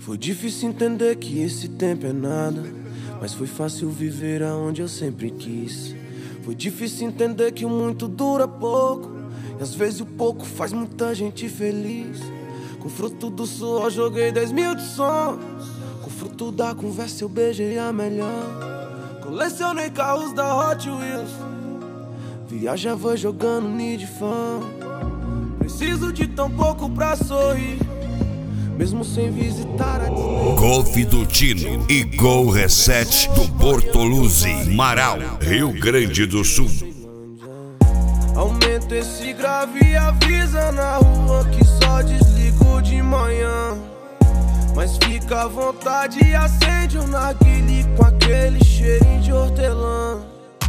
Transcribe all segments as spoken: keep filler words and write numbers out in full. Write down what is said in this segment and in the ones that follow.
Foi difícil entender que esse tempo é nada, mas foi fácil viver aonde eu sempre quis. Foi difícil entender que o muito dura pouco, e às vezes o pouco faz muita gente feliz. Com fruto do suor joguei dez mil de sonhos, com fruto da conversa eu beijei a melhor. Colecionei carros da Hot Wheels, viajava jogando Need Fan. Preciso de tão pouco pra sorrir, mesmo sem visitar a Disney. Golf do Tino e Gol Reset do Bortoluzzi, Marau, Rio Grande do Sul. Aumenta esse grave e avisa na rua que só desligo de manhã. Mas fica à vontade e acende um narguile com aquele cheirinho de hortelã.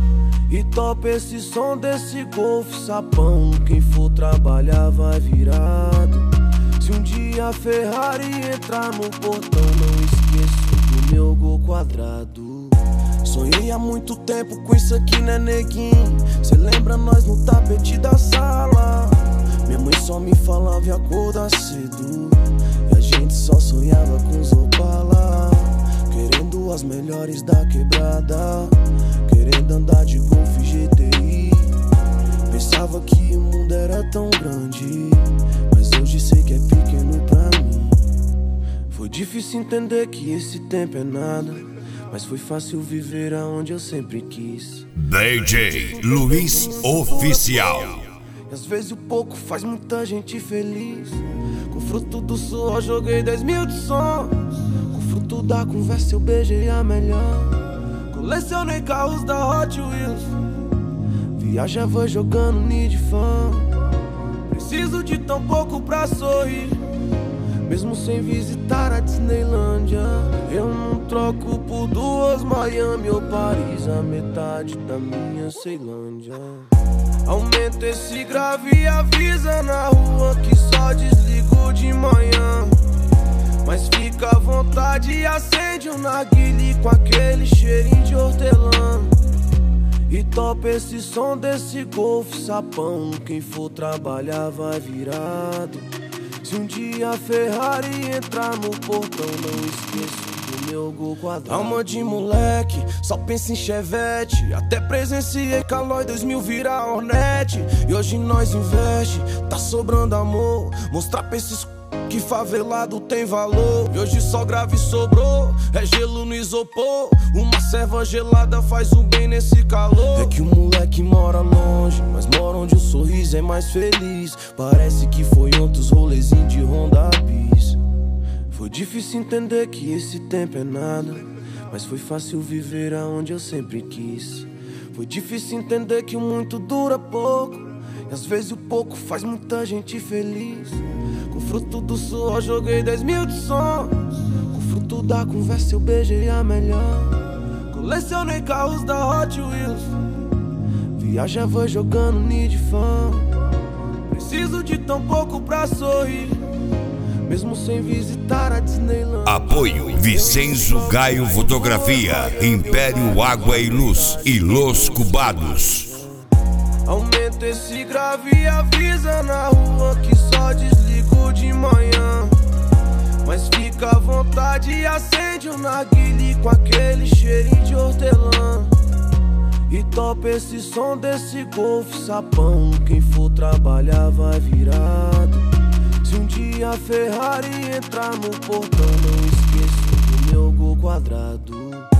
E topa esse som desse Golf sapão, quem for trabalhar vai virado. Se um dia a Ferrari entrar no portão, não esqueço do meu Gol quadrado. Sonhei há muito tempo com isso aqui, né, neguinho? Cê lembra nós no tapete da sala? Minha mãe só me falava e acordar cedo, e a gente só sonhava com os Opala. Querendo as melhores da quebrada, querendo andar de Golf G T I. Pensava que o mundo era tão grande, mas hoje sei que é pequeno pra mim. Foi difícil entender que esse tempo é nada, mas foi fácil viver aonde eu sempre quis. D J Luiz Oficial. E às vezes o pouco faz muita gente feliz. Com fruto do suor joguei dez mil de sonhos, com fruto da conversa eu beijei a melhor. Colecionei carros da Hot Wheels, viajava jogando Need Fan. Preciso de tão pouco pra sorrir, mesmo sem visitar a Disneylândia. Eu não troco por duas Miami ou Paris, a metade da minha Ceilândia. Aumenta esse grave e avisa na rua que só desligo de manhã. Mas fica à vontade e acende um narguile com aquele cheirinho de hortelã. E topa esse som desse Golf sapão, quem for trabalhar vai virado. Se um dia a Ferrari entrar no portão, não esqueço do meu Gol quadrado. Alma de moleque, só pensa em Chevette. Até presenciei Calói dois mil virar Hornet. E hoje nós investe, tá sobrando amor. Mostrar pra esses que favelado tem valor. E hoje só grave sobrou, é gelo no isopor. Uma serva gelada faz um bem nesse calor. É que o moleque mora longe, mas mora onde o sorriso é mais feliz. Parece que foi ontem os rolezinhos de Honda Bis. Foi difícil entender que esse tempo é nada, mas foi fácil viver aonde eu sempre quis. Foi difícil entender que o muito dura pouco, e às vezes o pouco faz muita gente feliz. Com fruto do suor joguei dez mil de sonhos, com fruto da conversa eu beijei a melhor. Colecionei carros da Hot Wheels, viajava jogando Need Fan. Preciso de tão pouco pra sorrir, mesmo sem visitar a Disneyland. Apoio Vicenzo Gaio Fotografia, Império Água e Luz e Los Cubados. Aumenta esse grave e avisa na rua que só desligo de manhã. Mas fica à vontade e acende um narguile com aquele cheirinho de hortelã. E topa esse som desse Golf sapão, quem for trabalhar vai virado. Se um dia a Ferrari entrar no portão, não esqueço do meu Gol quadrado.